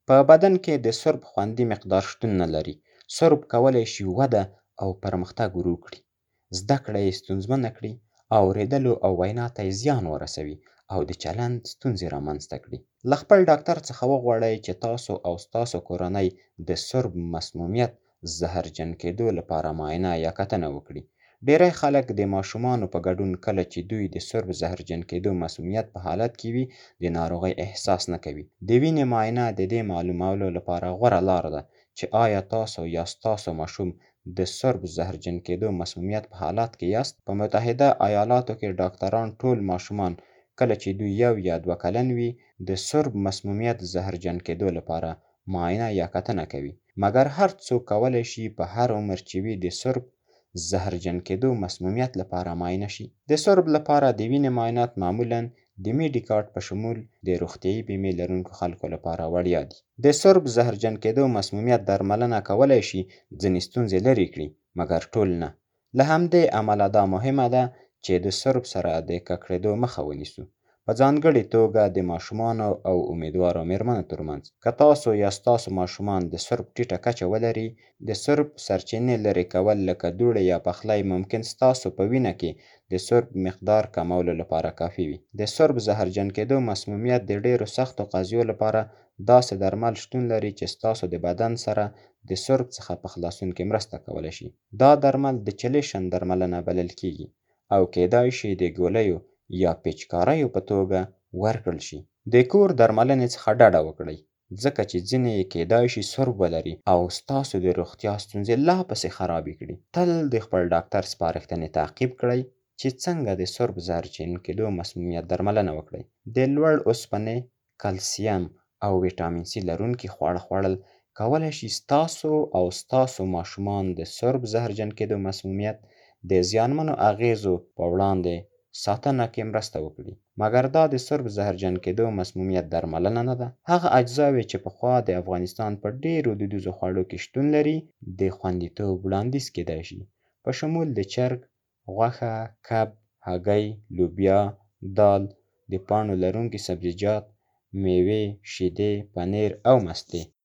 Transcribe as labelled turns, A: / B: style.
A: په بدن کې د سرب خوندي مقدار شتون نه لري. سرب کولی شي وده او پرمختګ ورو کړي، زده کړه یې ستونزمنه کړي، اورېدلو او وینا ته یې زیان ورسوي او د چلند ستونزې رامنځته کړي. له خپل ډاکټر څخه وغواړئ چې تاسو او ستاسو کورنۍ د سرب مسمومیت زهرجن کېدو لپاره معاینه یا کتنه وکړي. ډېری خلک د ماشومانو په ګډون کله چې دوی د سرب زهرجن کېدو مسمومیت په حالت کې وي د ناروغۍ احساس نه کوي. د وینې معاینه د دې معلومولو لپاره غوره لاره ده چې آیا تاسو یا ستاسو ماشوم د سرب زهرجن کېدو مسمومیت په حالت کې یاست. په متحده ایالاتو کې ډاکټران ټول ماشومان کله چې دوی 1 یا 2 کلن وي د سرب مسمومیت زهرجن کېدو لپاره معاینه یا کتنه کوي. مګر هر څوک کولی شي په هر عمر چې وي د سرب زهرجن کېدو مسمومیت لپاره معاینه شي. د سرب لپاره د وینې معاینات معمولاً د میډیکارډ په شمول د روغتیايي بیمې لرونکو خلکو لپاره وړیا دي. د سرب زهرجن کېدو مسمومیت درملنه کولی شي ځینې ستونزې لرې کړي، مګر ټول نه. له همدې امله دا مهمه ده چې د سرب سره د ککړېدو مخه ونیسو، په ځانګړې توګه د ماشومانو او امیدوارو مېرمنو ترمنځ. که تاسو یا ستاسو ماشومان د سرب ټیټه کچه ولري، د سرب سرچینې لرې کول لکه دوړې یا پخلی ممکن ستاسو په وینه کې د سرب مقدار کمولو لپاره کافي وي. د سرب زهرجن کېدو مسمومیت د ډېرو سختو قضیو لپاره داسې درمل شتون لري چې ستاسو د بدن سره د سرب څخه په خلاصون کې مرسته کولی شي. دا درمل د چلیشن درملنه بلل کېږي او کېدای شي د ګولیو یا پیچکاریو په توګه ورکړل شي. د کور درملنې څخه ډډه وکړئ، ځکه چې ځینې یې کېدای شي سرب ولري او ستاسو د روغتیا ستونزې لا پسې خرابې کړي. تل د خپل ډاکټر سپارښتنې تعقیب کړئ چې څنګه د سرب زهرجن کېدو مسمومیت درملنه وکړئ. د لوړ اوسپنې، کلسیم او ویټامین سي لرونکي خواړه خوړل کولی شي ستاسو او ستاسو ماشومان د سرب زهرجن کېدو مسمومیت د زیانمنو اغېزو په وړاندې ساتنه کې مرسته وکړي. مګر دا د سرب زهرجن کېدو مسمومیت درملنه نه ده. هغه اجزاوې چې پخوا د افغانستان په ډېرو دودیزو خوړو کې شتون لري د خوندیتوب وړاندیز کېدای شي، په شمول د چرګ، غوښه، کب، هګۍ، لوبیا، دال، د پاڼو لرونکي سبزیجات، میوې، شیدې، پنیر او مستې.